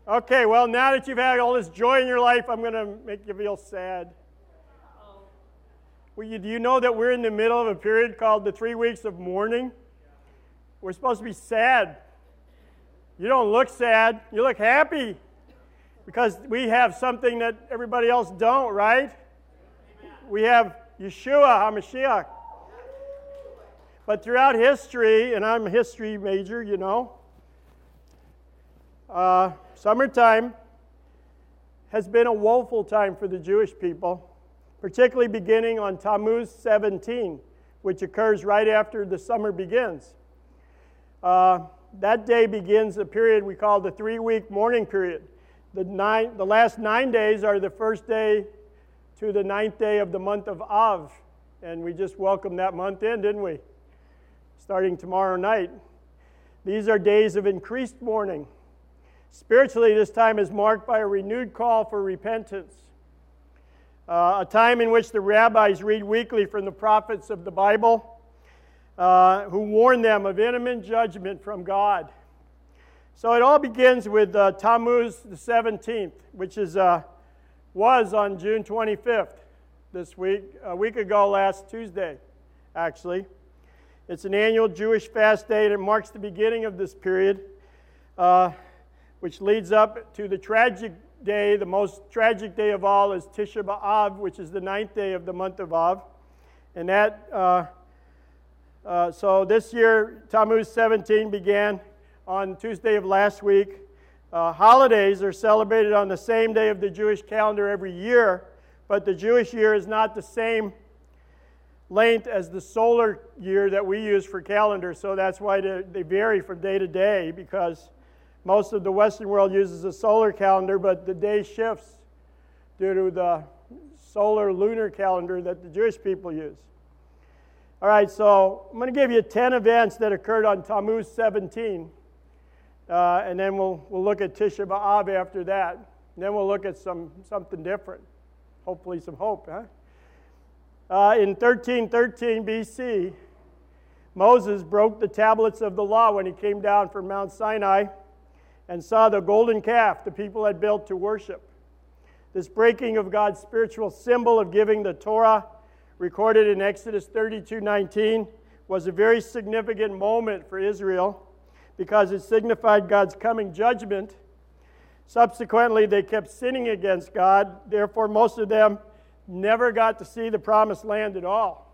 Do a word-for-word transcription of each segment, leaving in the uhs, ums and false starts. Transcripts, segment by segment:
Okay, well, now that you've had all this joy in your life, I'm going to make you feel sad. Well, you, do you know that we're in the middle of a period called the three weeks of mourning? We're supposed to be sad. You don't look sad. You look happy because we have something that everybody else don't, right? We have Yeshua HaMashiach. But throughout history, and I'm a history major, you know, uh, summertime has been a woeful time for the Jewish people, particularly beginning on Tammuz seventeen, which occurs right after the summer begins. Uh, that day begins a period we call the three-week mourning period. The, nine, the last nine days are the first day to the ninth day of the month of Av, and we just welcomed that month in, didn't we? Starting tomorrow night. These are days of increased mourning. Spiritually, this time is marked by a renewed call for repentance, uh, a time in which the rabbis read weekly from the prophets of the Bible, uh, who warn them of imminent judgment from God. So it all begins with uh, Tammuz the seventeenth, which is uh, was on June twenty-fifth this week, a week ago last Tuesday, actually. It's an annual Jewish fast day, and it marks the beginning of this period, uh, which leads up to the tragic day. The most tragic day of all is Tisha B'Av, which is the ninth day of the month of Av. And that, uh, uh, so this year, Tammuz seventeen began on Tuesday of last week. Uh, holidays are celebrated on the same day of the Jewish calendar every year, but the Jewish year is not the same length as the solar year that we use for calendar, so that's why they, they vary from day to day, because most of the Western world uses a solar calendar, but the day shifts due to the solar lunar calendar that the Jewish people use. All right, so I'm going to give you ten events that occurred on Tammuz seventeen, uh, and then we'll we'll look at Tisha B'Av after that. And then we'll look at some something different, hopefully some hope, huh? Uh, in thirteen thirteen B C, Moses broke the tablets of the law when he came down from Mount Sinai and saw the golden calf the people had built to worship. This breaking of God's spiritual symbol of giving the Torah, recorded in Exodus thirty-two nineteen, was a very significant moment for Israel because it signified God's coming judgment. Subsequently, they kept sinning against God. Therefore, most of them never got to see the promised land at all.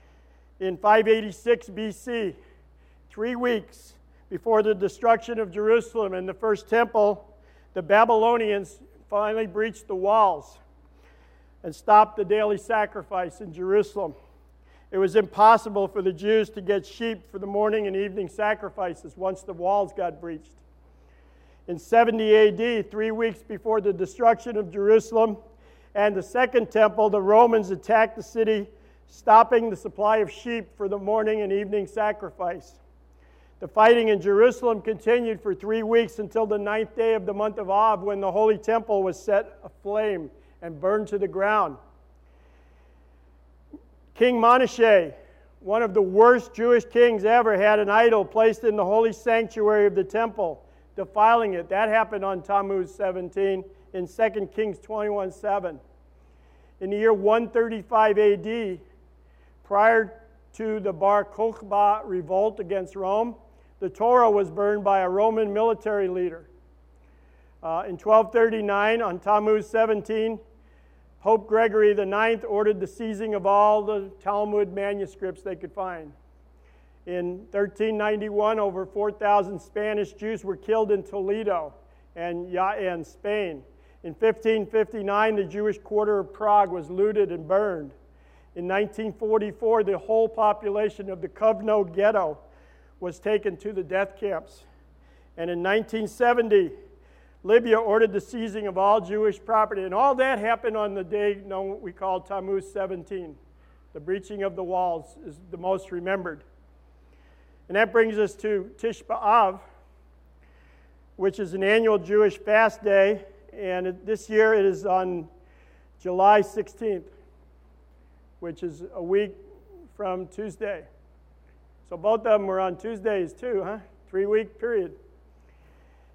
In five eighty-six B C, three weeks before the destruction of Jerusalem and the first temple, the Babylonians finally breached the walls and stopped the daily sacrifice in Jerusalem. It was impossible for the Jews to get sheep for the morning and evening sacrifices once the walls got breached. In seventy A D, three weeks before the destruction of Jerusalem and the second temple, the Romans attacked the city, stopping the supply of sheep for the morning and evening sacrifice. The fighting in Jerusalem continued for three weeks until the ninth day of the month of Av, when the holy temple was set aflame and burned to the ground. King Manasseh, one of the worst Jewish kings ever, had an idol placed in the holy sanctuary of the temple, defiling it. That happened on Tammuz seventeen. In Second Kings twenty-one seven. In the year one thirty-five A D, prior to the Bar Kokhba revolt against Rome, the Torah was burned by a Roman military leader. Uh, in twelve thirty-nine, on Tammuz seventeen, Pope Gregory the ninth ordered the seizing of all the Talmud manuscripts they could find. In thirteen ninety-one, over four thousand Spanish Jews were killed in Toledo and, and Spain. In fifteen fifty-nine, the Jewish quarter of Prague was looted and burned. In nineteen forty-four, the whole population of the Kovno ghetto was taken to the death camps. And in nineteen seventy, Libya ordered the seizing of all Jewish property. And all that happened on the day known what we call Tammuz seventeen. The breaching of the walls is the most remembered. And that brings us to Tisha B'Av, which is an annual Jewish fast day. And it, this year it is on July sixteenth, which is a week from Tuesday. So both of them were on Tuesdays too, huh? Three-week period.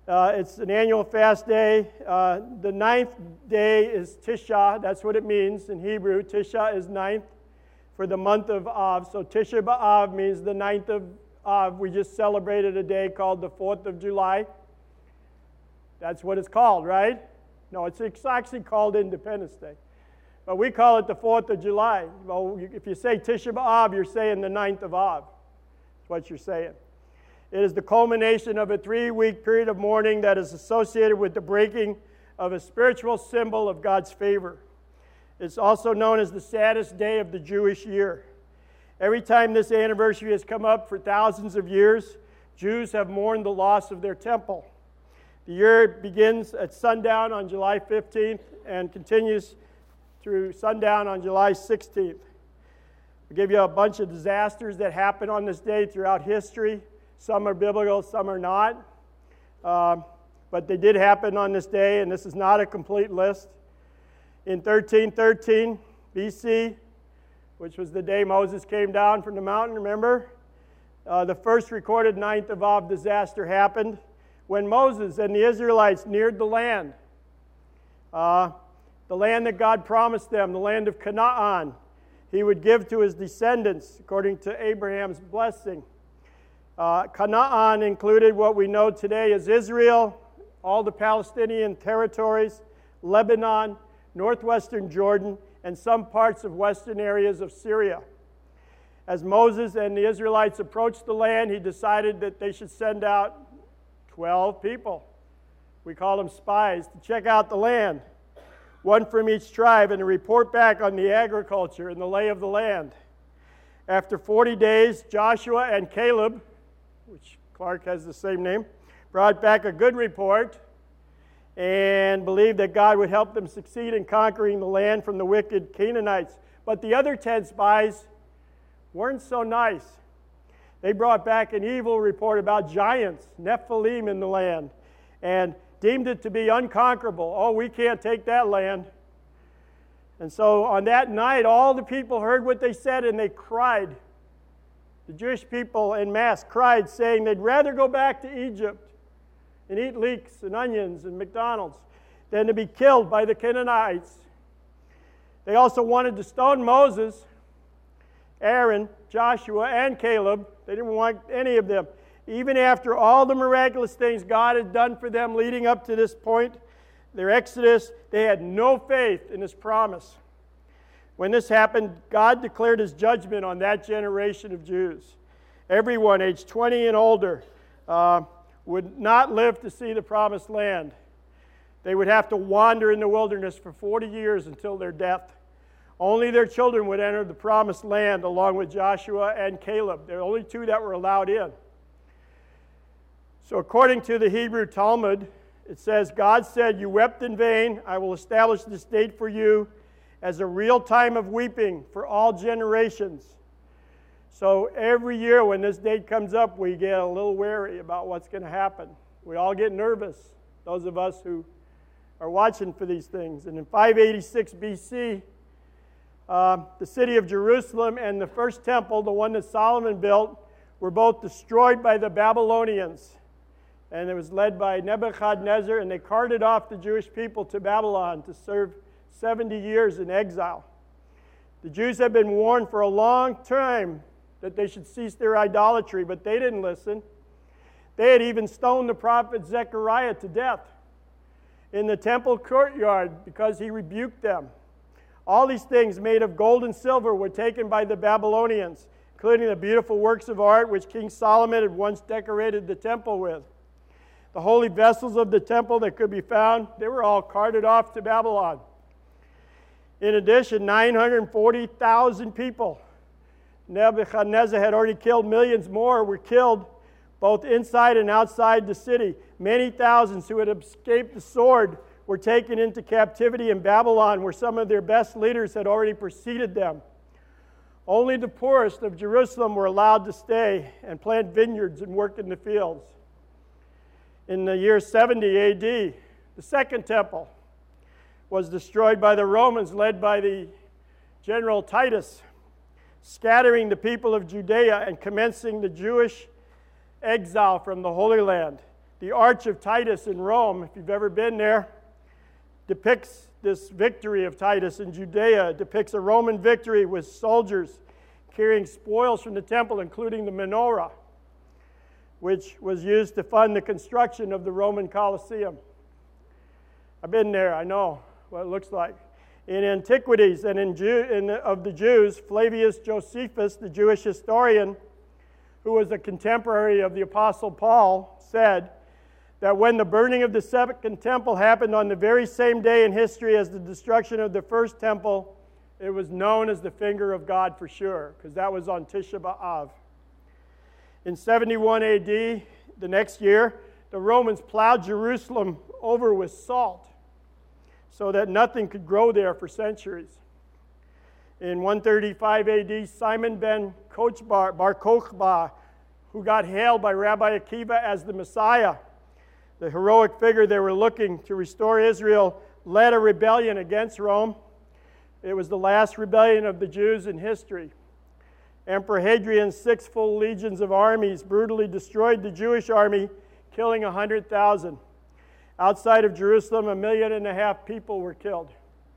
Uh, it's an annual fast day. Uh, the ninth day is Tisha. That's what it means in Hebrew. Tisha is ninth for the month of Av. So Tisha B'Av means the ninth of Av. We just celebrated a day called the fourth of July. That's what it's called, right? No, it's actually called Independence Day. But we call it the fourth of July. Well, if you say Tisha B'Av, you're saying the ninth of Av. That's what you're saying. It is the culmination of a three-week period of mourning that is associated with the breaking of a spiritual symbol of God's favor. It's also known as the saddest day of the Jewish year. Every time this anniversary has come up for thousands of years, Jews have mourned the loss of their temple. The year begins at sundown on July fifteenth and continues through sundown on July sixteenth. I'll give you a bunch of disasters that happened on this day throughout history. Some are biblical, some are not. Uh, but they did happen on this day, and this is not a complete list. In thirteen thirteen B C, which was the day Moses came down from the mountain, remember? Uh, the first recorded ninth of Av disaster happened when Moses and the Israelites neared the land. Uh, the land that God promised them, the land of Canaan, he would give to his descendants according to Abraham's blessing. Uh, Canaan included what we know today as Israel, all the Palestinian territories, Lebanon, northwestern Jordan, and some parts of western areas of Syria. As Moses and the Israelites approached the land, he decided that they should send out twelve people. We call them spies to check out the land, one from each tribe, and to report back on the agriculture and the lay of the land. After forty days, Joshua and Caleb, which Clark has the same name, brought back a good report and believed that God would help them succeed in conquering the land from the wicked Canaanites. But the other ten spies weren't so nice. They brought back an evil report about giants, Nephilim, in the land, and deemed it to be unconquerable. Oh, we can't take that land. And so on that night, all the people heard what they said, and they cried. The Jewish people en masse cried, saying they'd rather go back to Egypt and eat leeks and onions and McDonald's than to be killed by the Canaanites. They also wanted to stone Moses, Aaron, Joshua, and Caleb. They didn't want any of them. Even after all the miraculous things God had done for them leading up to this point, their exodus, they had no faith in his promise. When this happened, God declared his judgment on that generation of Jews. Everyone aged twenty and older uh, would not live to see the promised land. They would have to wander in the wilderness for forty years until their death. Only their children would enter the promised land along with Joshua and Caleb. They're the only two that were allowed in. So according to the Hebrew Talmud, it says, God said, "You wept in vain. I will establish this date for you as a real time of weeping for all generations." So every year when this date comes up, we get a little wary about what's going to happen. We all get nervous, those of us who are watching for these things. And in five eighty-six B C, uh, the city of Jerusalem and the first temple, the one that Solomon built, were both destroyed by the Babylonians. And it was led by Nebuchadnezzar, and they carted off the Jewish people to Babylon to serve seventy years in exile. The Jews had been warned for a long time that they should cease their idolatry, but they didn't listen. They had even stoned the prophet Zechariah to death in the temple courtyard because he rebuked them. All these things made of gold and silver were taken by the Babylonians, including the beautiful works of art which King Solomon had once decorated the temple with. The holy vessels of the temple that could be found, they were all carted off to Babylon. In addition, nine hundred forty thousand people, Nebuchadnezzar had already killed, millions more were killed both inside and outside the city. Many thousands who had escaped the sword were taken into captivity in Babylon, where some of their best leaders had already preceded them. Only the poorest of Jerusalem were allowed to stay and plant vineyards and work in the fields. In the year seventy A D, the second temple was destroyed by the Romans, led by the general Titus, scattering the people of Judea and commencing the Jewish exile from the Holy Land. the Arch of Titus in Rome, if you've ever been there, depicts this victory of Titus in Judea. It depicts a Roman victory with soldiers carrying spoils from the temple, including the menorah, which was used to fund the construction of the Roman Colosseum. I've been there, I know what it looks like. In Antiquities and in, Jew, in of the Jews, Flavius Josephus, the Jewish historian, who was a contemporary of the Apostle Paul, said that when the burning of the second temple happened on the very same day in history as the destruction of the first temple, it was known as the finger of God for sure, because that was on Tisha B'Av. In seventy-one A D, the next year, the Romans plowed Jerusalem over with salt so that nothing could grow there for centuries. In one thirty-five A D, Simon ben Kochba, Bar Kokhba, who got hailed by Rabbi Akiva as the Messiah, the heroic figure they were looking to restore Israel, led a rebellion against Rome. It was the last rebellion of the Jews in history. Emperor Hadrian's six full legions of armies brutally destroyed the Jewish army, killing one hundred thousand. Outside of Jerusalem, a million and a half people were killed.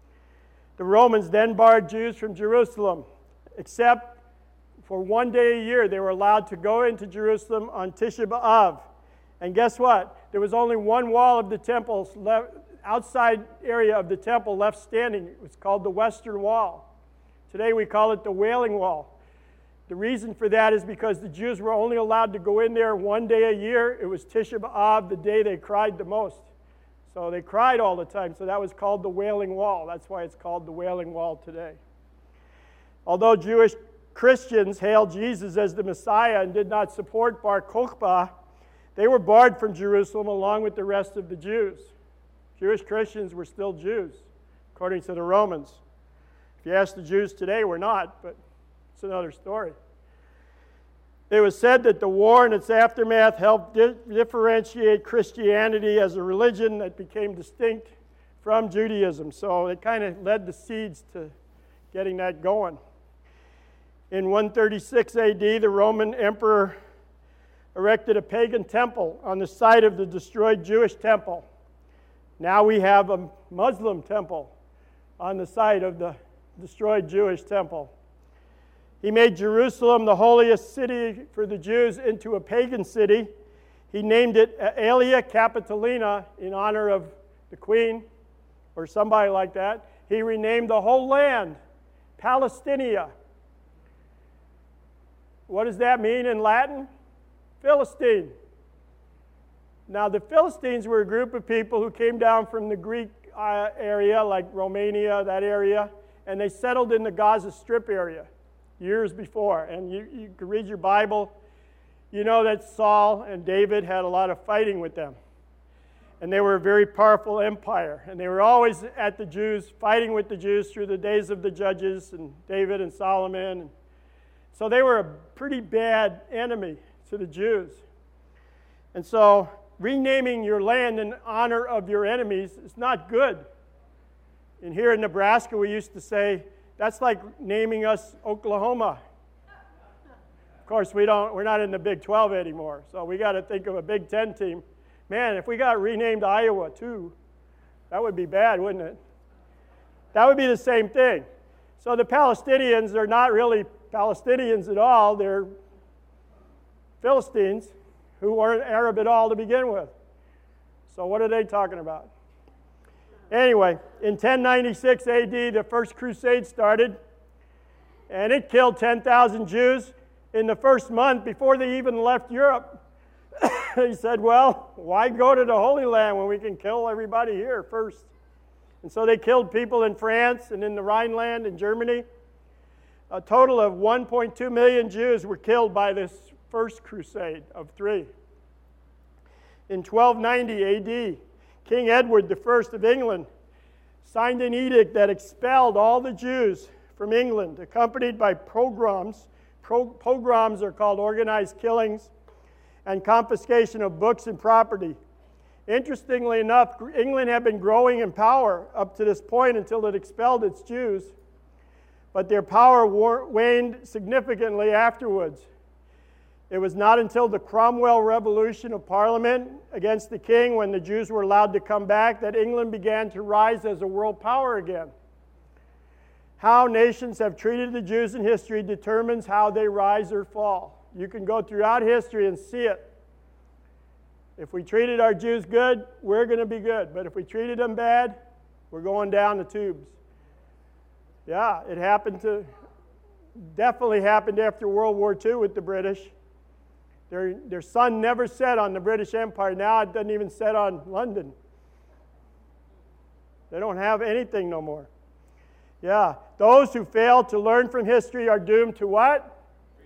The Romans then barred Jews from Jerusalem, except for one day a year they were allowed to go into Jerusalem on Tisha B'Av. And guess what? There was only one wall of the temple, left, outside area of the temple left standing. It was called the Western Wall. Today we call it the Wailing Wall. The reason for that is because the Jews were only allowed to go in there one day a year. It was Tisha B'Av, the day they cried the most. So they cried all the time, so that was called the Wailing Wall. That's why it's called the Wailing Wall today. Although Jewish Christians hailed Jesus as the Messiah and did not support Bar Kokhba, they were barred from Jerusalem along with the rest of the Jews. Jewish Christians were still Jews, according to the Romans. If you ask the Jews today, we're not, but it's another story. It was said that the war and its aftermath helped di- differentiate Christianity as a religion that became distinct from Judaism. So it kind of led the seeds to getting that going. In one thirty-six A D, the Roman emperor erected a pagan temple on the site of the destroyed Jewish temple. Now we have a Muslim temple on the site of the destroyed Jewish temple. He made Jerusalem, the holiest city for the Jews, into a pagan city. He named it Aelia Capitolina in honor of the queen or somebody like that. He renamed the whole land Palestinia. What does that mean in Latin? Philistine. Now, the Philistines were a group of people who came down from the Greek uh, area, like Romania, that area, and they settled in the Gaza Strip area years before. And you, you can read your Bible. You know that Saul and David had a lot of fighting with them. And they were a very powerful empire. And they were always at the Jews, fighting with the Jews through the days of the judges and David and Solomon. So they were a pretty bad enemy to the Jews. And so renaming your land in honor of your enemies is not good. And here in Nebraska, we used to say, that's like naming us Oklahoma. Of course, we don't, we're not in the Big twelve anymore, so we got to think of a Big Ten team. Man, if we got renamed Iowa too, that would be bad, wouldn't it? That would be the same thing. So the Palestinians are not really Palestinians at all. They're Philistines who aren't Arab at all to begin with. So what are they talking about? Anyway, in ten ninety-six A D, the First Crusade started, and it killed ten thousand Jews in the first month before they even left Europe. He said, well, why go to the Holy Land when we can kill everybody here first? And so they killed people in France and in the Rhineland in Germany. A total of one point two million Jews were killed by this first crusade of three. In twelve ninety A D, King Edward the First of England signed an edict that expelled all the Jews from England, accompanied by pogroms. Pro- pogroms are called organized killings and confiscation of books and property. Interestingly enough, England had been growing in power up to this point until it expelled its Jews, but their power war- waned significantly afterwards. It was not until the Cromwell Revolution of Parliament against the king, when the Jews were allowed to come back, that England began to rise as a world power again. How nations have treated the Jews in history determines how they rise or fall. You can go throughout history and see it. If we treated our Jews good, we're going to be good. But if we treated them bad, we're going down the tubes. Yeah, it happened to, definitely happened after World War Two with the British. Their, their sun never set on the British Empire. Now it doesn't even set on London. They don't have anything no more. Yeah, those who fail to learn from history are doomed to what?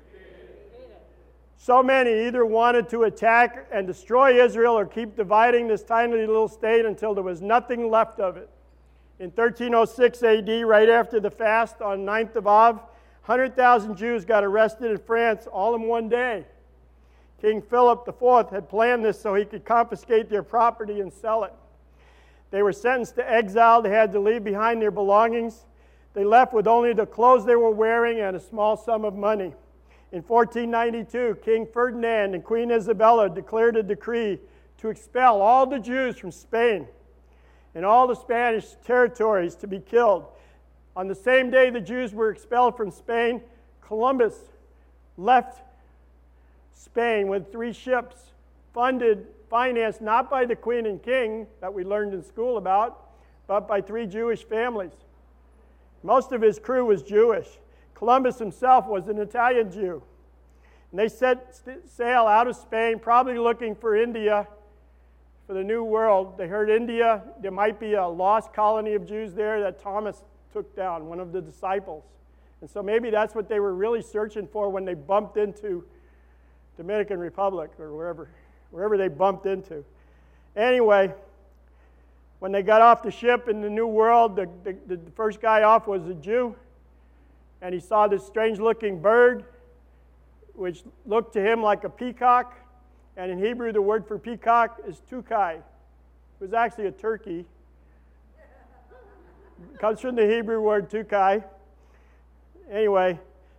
So many either wanted to attack and destroy Israel or keep dividing this tiny little state until there was nothing left of it. In thirteen oh six A D, right after the fast on ninth of Av, one hundred thousand Jews got arrested in France all in one day. King Philip the Fourth had planned this so he could confiscate their property and sell it. They were sentenced to exile. They had to leave behind their belongings. They left with only the clothes they were wearing and a small sum of money. In fourteen ninety-two, King Ferdinand and Queen Isabella declared a decree to expel all the Jews from Spain and all the Spanish territories to be killed. On the same day the Jews were expelled from Spain, Columbus left Spain with three ships, funded, financed not by the Queen and King that we learned in school about, but by three Jewish families. Most of his crew was Jewish. Columbus himself was an Italian Jew. And they set sail out of Spain, probably looking for India, for the New World. They heard India, there might be a lost colony of Jews there that Thomas took down, one of the disciples. And so maybe that's what they were really searching for when they bumped into Dominican Republic or wherever, wherever they bumped into. Anyway, when they got off the ship in the New World, the, the, the first guy off was a Jew, and he saw this strange-looking bird, which looked to him like a peacock, and in Hebrew the word for peacock is tukai. It was actually a turkey. It comes from the Hebrew word tukai. Anyway,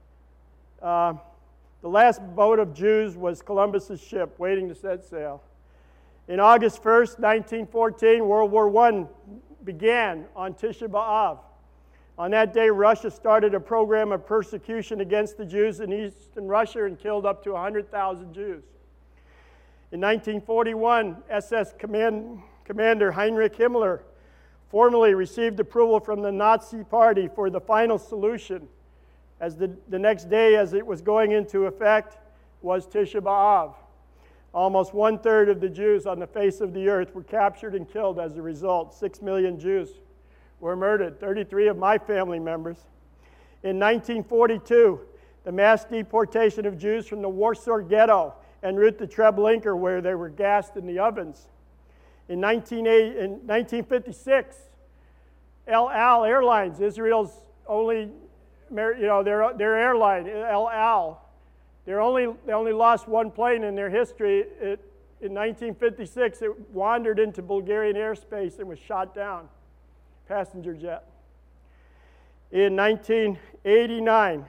uh, the last boat of Jews was Columbus's ship, waiting to set sail. In August first, nineteen fourteen, World War One began on Tisha B'Av. On that day, Russia started a program of persecution against the Jews in eastern Russia and killed up to one hundred thousand Jews. In nineteen forty-one, S S Command, Commander Heinrich Himmler formally received approval from the Nazi Party for the final solution, as the, the next day, as it was going into effect, was Tisha B'Av. Almost one-third of the Jews on the face of the earth were captured and killed as a result. Six million Jews were murdered, thirty-three of my family members. In nineteen forty-two, the mass deportation of Jews from the Warsaw Ghetto en route to Treblinka, where they were gassed in the ovens. In nineteen fifty-six, El Al Airlines, Israel's only, you know, their, their airline, El Al, They're only, they only lost one plane in their history. It, in nineteen fifty-six, it wandered into Bulgarian airspace and was shot down. Passenger jet. In nineteen eighty-nine,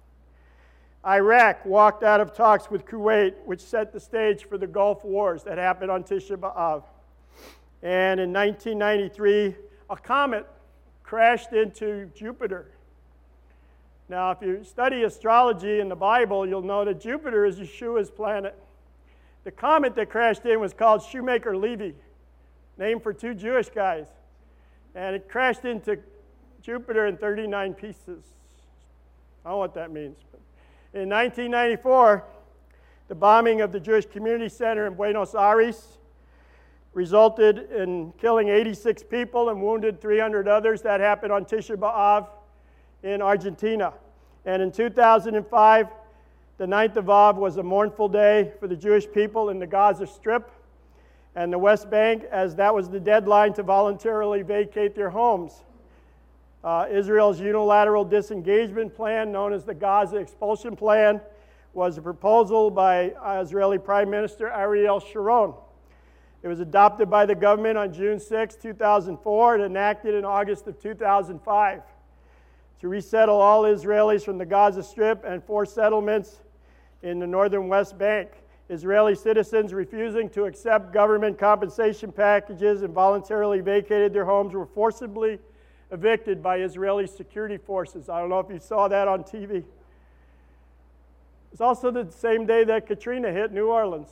Iraq walked out of talks with Kuwait, which set the stage for the Gulf Wars that happened on Tisha B'Av. And in nineteen ninety-three, a comet crashed into Jupiter. Now, if you study astrology in the Bible, you'll know that Jupiter is Yeshua's planet. The comet that crashed in was called Shoemaker-Levy, named for two Jewish guys. And it crashed into Jupiter in thirty-nine pieces. I don't know what that means. But in nineteen ninety-four, the bombing of the Jewish Community Center in Buenos Aires resulted in killing eighty-six people and wounded three hundred others. That happened on Tisha B'Av in Argentina. And in two thousand five, the ninth of Av was a mournful day for the Jewish people in the Gaza Strip and the West Bank, as that was the deadline to voluntarily vacate their homes. Uh, Israel's unilateral disengagement plan, known as the Gaza Expulsion Plan, was a proposal by Israeli Prime Minister Ariel Sharon. It was adopted by the government on June sixth, two thousand four, and enacted in August of two thousand five. To resettle all Israelis from the Gaza Strip and four settlements in the northern West Bank. Israeli citizens refusing to accept government compensation packages and voluntarily vacated their homes were forcibly evicted by Israeli security forces. I don't know if you saw that on T V. It's also the same day that Katrina hit New Orleans.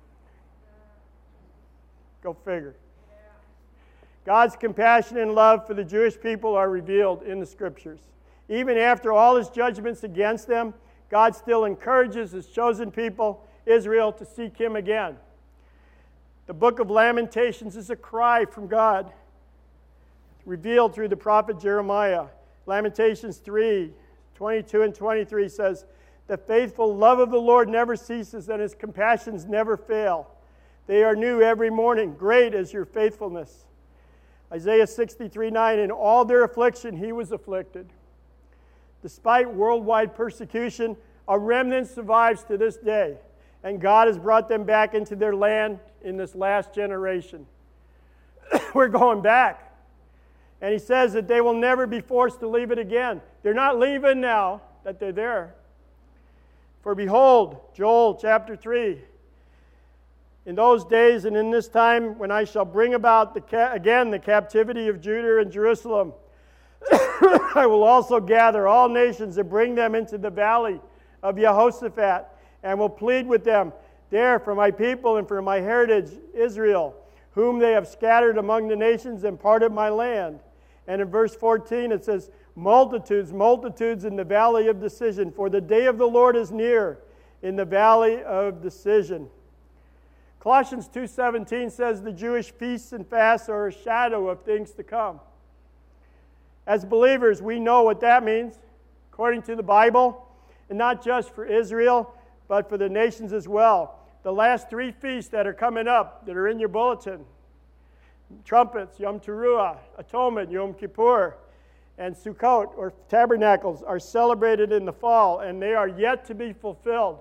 Go figure. God's compassion and love for the Jewish people are revealed in the Scriptures. Even after all his judgments against them, God still encourages his chosen people, Israel, to seek him again. The book of Lamentations is a cry from God, revealed through the prophet Jeremiah. Lamentations three, twenty-two and twenty-three says, "The faithful love of the Lord never ceases, and his compassions never fail. They are new every morning. Great is your faithfulness." Isaiah sixty-three nine, "In all their affliction he was afflicted." Despite worldwide persecution, a remnant survives to this day, and God has brought them back into their land in this last generation. We're going back. And he says that they will never be forced to leave it again. They're not leaving now that they're there. "For behold," Joel chapter three, "in those days and in this time when I shall bring about the ca- again the captivity of Judah and Jerusalem, I will also gather all nations and bring them into the valley of Jehoshaphat, and will plead with them there for my people and for my heritage Israel, whom they have scattered among the nations and parted my land." And in verse fourteen it says, "Multitudes, multitudes in the valley of decision, for the day of the Lord is near in the valley of decision." Colossians two seventeen says the Jewish feasts and fasts are a shadow of things to come. As believers, we know what that means, according to the Bible, and not just for Israel, but for the nations as well. The last three feasts that are coming up, that are in your bulletin, trumpets, Yom Teruah, Atonement, Yom Kippur, and Sukkot, or tabernacles, are celebrated in the fall, and they are yet to be fulfilled.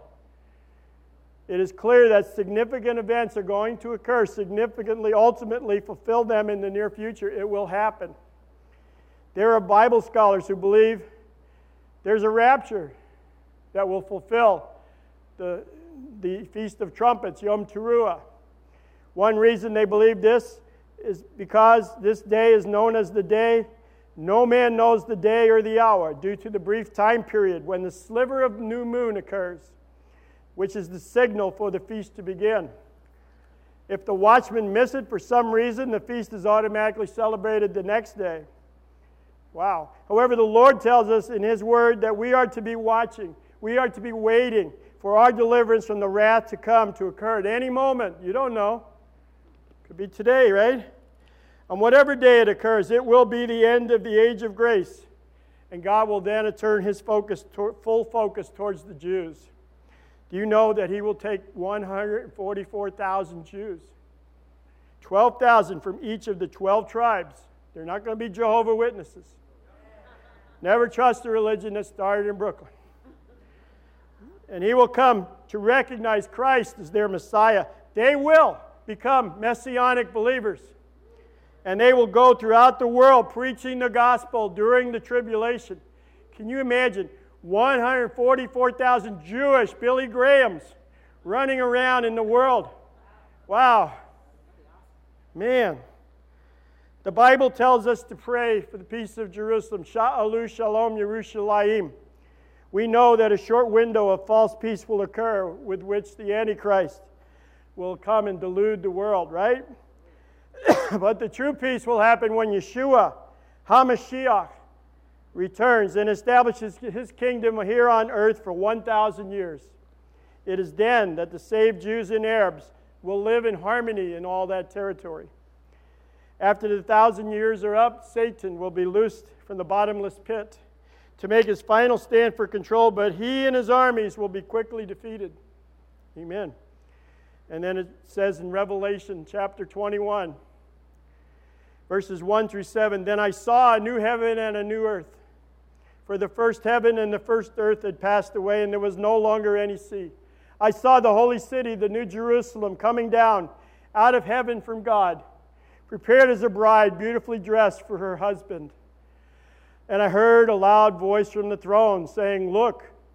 It is clear that significant events are going to occur, significantly, ultimately fulfill them in the near future. It will happen. There are Bible scholars who believe there's a rapture that will fulfill the, the Feast of Trumpets, Yom Teruah. One reason they believe this is because this day is known as the day no man knows the day or the hour, due to the brief time period when the sliver of new moon occurs, which is the signal for the feast to begin. If the watchmen miss it for some reason, the feast is automatically celebrated the next day. Wow. However, the Lord tells us in his word that we are to be watching. We are to be waiting for our deliverance from the wrath to come, to occur at any moment. You don't know. Could be today, right? On whatever day it occurs, it will be the end of the age of grace. And God will then turn his focus, to, full focus towards the Jews. Do you know that he will take one hundred forty-four thousand Jews? twelve thousand from each of the twelve tribes. They're not going to be Jehovah's Witnesses. Never trust a religion that started in Brooklyn. And he will come to recognize Christ as their Messiah. They will become Messianic believers. And they will go throughout the world preaching the gospel during the tribulation. Can you imagine one hundred forty-four thousand Jewish Billy Grahams running around in the world? Wow. Man. The Bible tells us to pray for the peace of Jerusalem. Sha'alu Shalom Yerushalayim. We know that a short window of false peace will occur with which the Antichrist will come and delude the world, right? But the true peace will happen when Yeshua, HaMashiach, returns and establishes his kingdom here on earth for one thousand years. It is then that the saved Jews and Arabs will live in harmony in all that territory. After the thousand years are up, Satan will be loosed from the bottomless pit to make his final stand for control, but he and his armies will be quickly defeated. Amen. And then it says in Revelation chapter twenty-one, verses one through seven, "Then I saw a new heaven and a new earth. For the first heaven and the first earth had passed away, and there was no longer any sea. I saw the holy city, the new Jerusalem, coming down out of heaven from God, prepared as a bride, beautifully dressed for her husband. And I heard a loud voice from the throne saying, 'Look,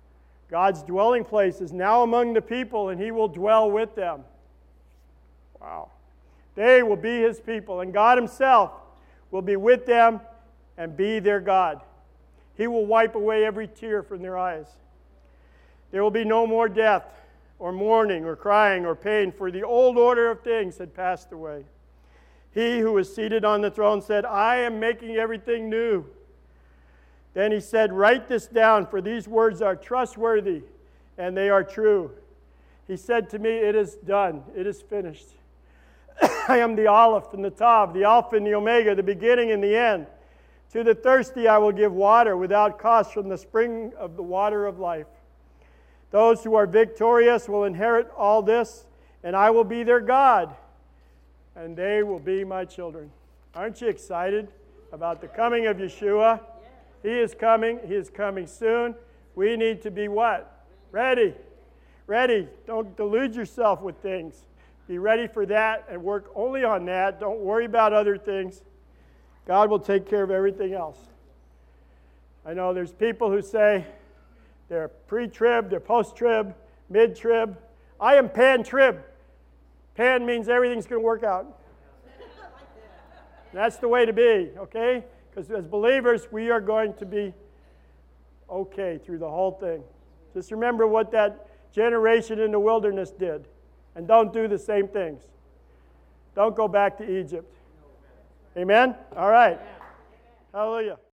God's dwelling place is now among the people, and he will dwell with them. Wow. They will be his people, and God himself will be with them and be their God. He will wipe away every tear from their eyes. There will be no more death, or mourning, or crying, or pain, for the old order of things had passed away. He who was seated on the throne said, I am making everything new. Then he said, write this down, for these words are trustworthy, and they are true. He said to me, it is done, it is finished. I am the Aleph and the Tav, the Alpha and the Omega, the beginning and the end. To the thirsty I will give water without cost from the spring of the water of life. Those who are victorious will inherit all this, and I will be their God, and they will be my children. Aren't you excited about the coming of Yeshua? He is coming. He is coming soon. We need to be what? Ready. Ready. Don't delude yourself with things. Be ready for that and work only on that. Don't worry about other things. God will take care of everything else. I know there's people who say they're pre-trib, they're post-trib, mid-trib. I am pan-trib. Pan means everything's going to work out. That's the way to be, okay? Because as believers, we are going to be okay through the whole thing. Just remember what that generation in the wilderness did. And don't do the same things. Don't go back to Egypt. Amen? All right. Hallelujah.